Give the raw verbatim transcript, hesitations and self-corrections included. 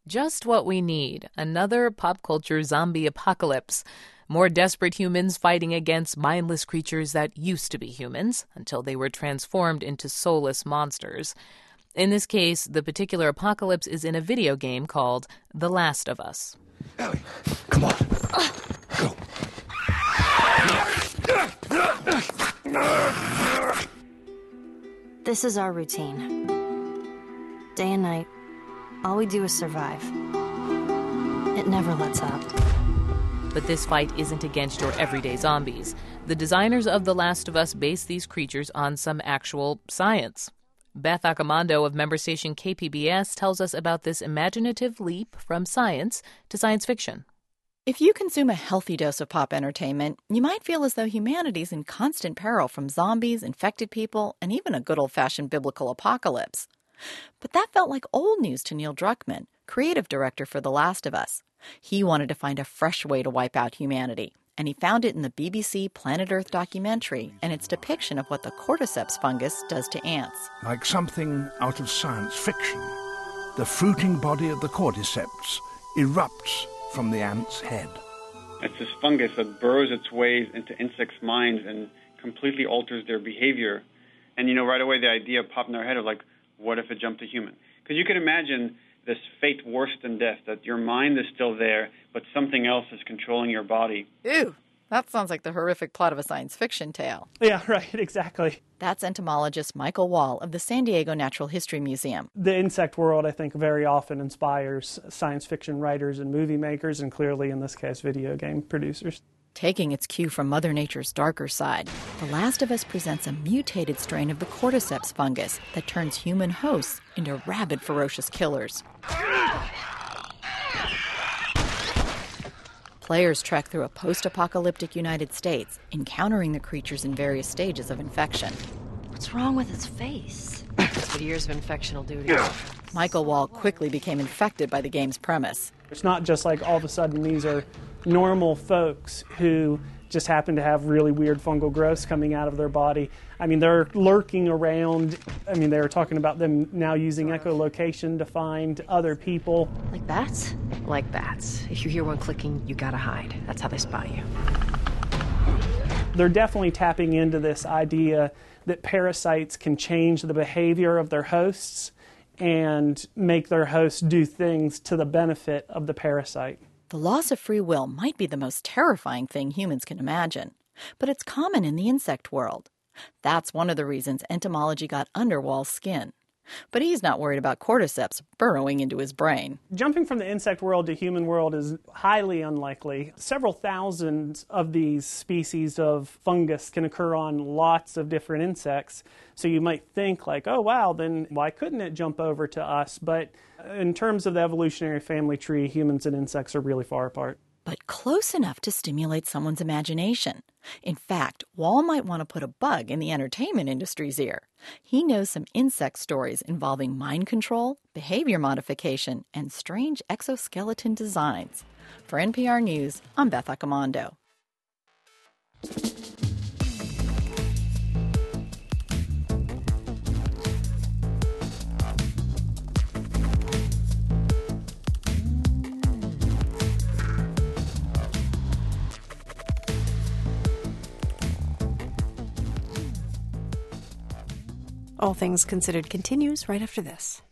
Just what we need, another pop culture zombie apocalypse. More desperate humans fighting against mindless creatures that used to be humans until they were transformed into soulless monsters. In this case, the particular apocalypse is in a video game called The Last of Us. Ellie, come on. Go. This is our routine. Day and night, all we do is survive. It never lets up. But this fight isn't against your everyday zombies. The designers of The Last of Us base these creatures on some actual science. Beth Accomando of member station K P B S tells us about this imaginative leap from science to science fiction. If you consume a healthy dose of pop entertainment, you might feel as though humanity's in constant peril from zombies, infected people, and even a good old-fashioned biblical apocalypse. But that felt like old news to Neil Druckmann, creative director for The Last of Us. He wanted to find a fresh way to wipe out humanity, and he found it in the B B C Planet Earth documentary and its depiction of what the cordyceps fungus does to ants. Like something out of science fiction, the fruiting body of the cordyceps erupts from the ant's head. It's this fungus that burrows its way into insects' minds and completely alters their behavior. And, you know, right away the idea popped in our head of, like, what if it jumped to human? Because you could imagine this fate worse than death, that your mind is still there, but something else is controlling your body. Ew, that sounds like the horrific plot of a science fiction tale. Yeah, right, exactly. That's entomologist Michael Wall of the San Diego Natural History Museum. The insect world, I think, very often inspires science fiction writers and movie makers, and clearly, in this case, video game producers. Taking its cue from Mother Nature's darker side, The Last of Us presents a mutated strain of the cordyceps fungus that turns human hosts into rabid, ferocious killers. Players trek through a post-apocalyptic United States, encountering the creatures in various stages of infection. What's wrong with its face? That's what years of infection will do to you. Michael Wall quickly became infected by the game's premise. It's not just like all of a sudden these are normal folks who just happen to have really weird fungal growths coming out of their body. I mean, they're lurking around. I mean, they were talking about them now using echolocation to find other people. Like bats? Like bats. If you hear one clicking, you gotta hide. That's how they spot you. They're definitely tapping into this idea that parasites can change the behavior of their hosts and make their hosts do things to the benefit of the parasite. The loss of free will might be the most terrifying thing humans can imagine, but it's common in the insect world. That's one of the reasons entomology got under Wall's skin. But he's not worried about cordyceps burrowing into his brain. Jumping from the insect world to human world is highly unlikely. Several thousand of these species of fungus can occur on lots of different insects. So you might think like, oh, wow, then why couldn't it jump over to us? But in terms of the evolutionary family tree, humans and insects are really far apart. But close enough to stimulate someone's imagination. In fact, Wall might want to put a bug in the entertainment industry's ear. He knows some insect stories involving mind control, behavior modification, and strange exoskeleton designs. For N P R News, I'm Beth Accomando. All Things Considered continues right after this.